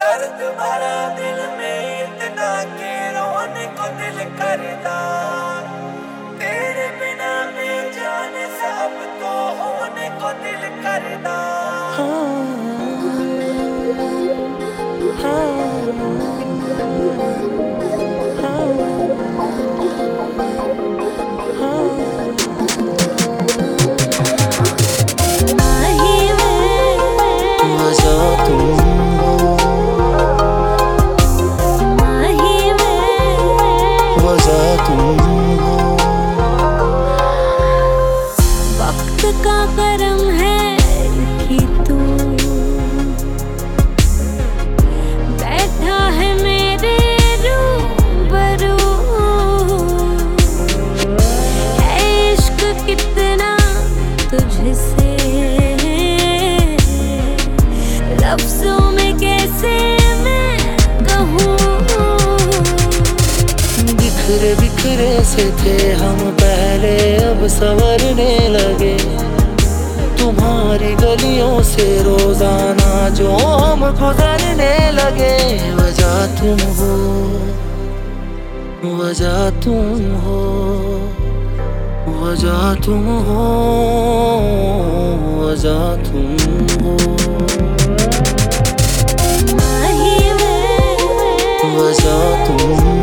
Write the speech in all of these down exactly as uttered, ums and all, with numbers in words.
दर्द भरा दिल में इतना के रोने को दिल करता, तेरे बिना मैं जान सब तो होने को दिल करता। वक्त का करम है कि तू बैठा है मेरे रूबरू, है इश्क कितना तुझसे लफ्जों में कैसे मैं कहूँ। बिखरे बिखरे से थे हम पहले, अब संवरने लगे। तुम्हारी गलियों से रोजाना जो हम गुजरने लगे। वजह तुम हो, वजह तुम हो, वजह तुम हो, वजह तुम हो, वजह तुम हो।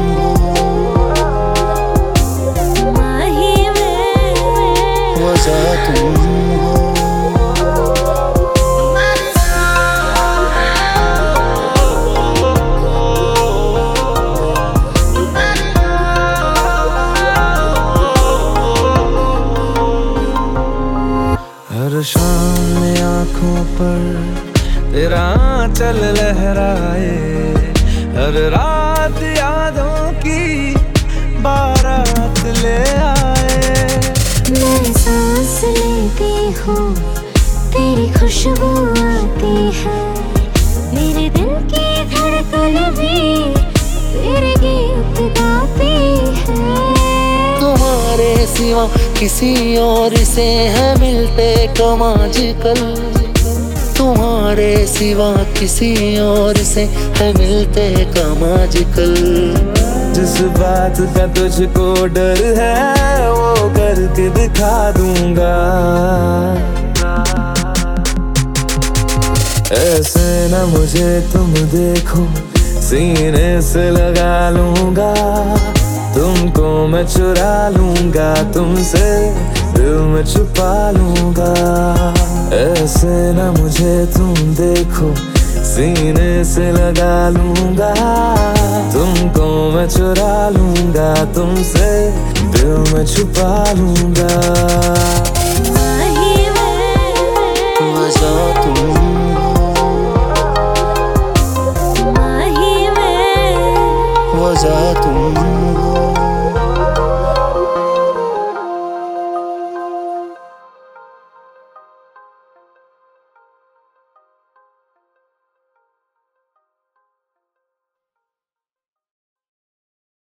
हर शाम में आँखों पर तेरा आंचल लहराए, हर रात यादों की बारात ले आए। मैं सांस लेती हूँ तेरी खुशबू आती है, मेरे दिल की धड़कन भी तेरे गीत गाती है। तुम्हारे सिवा किसी और से है मिलते कम आजकल, तुम्हारे सिवा किसी और से है मिलते कम आजकल। जिस बात का तुझको डर है वो करके दिखा दूंगा, ऐसे न मुझे तुम देखो सीने से लगा लूंगा। तुमको मैं चुरा लूंगा, तुमसे दिल में छुपा लूंगा। ऐसे न मुझे तुम देखो सीने से लगा लूंगा। तुमको मैं चुरा लूंगा, तुमसे दिल में छुपा लूंगा।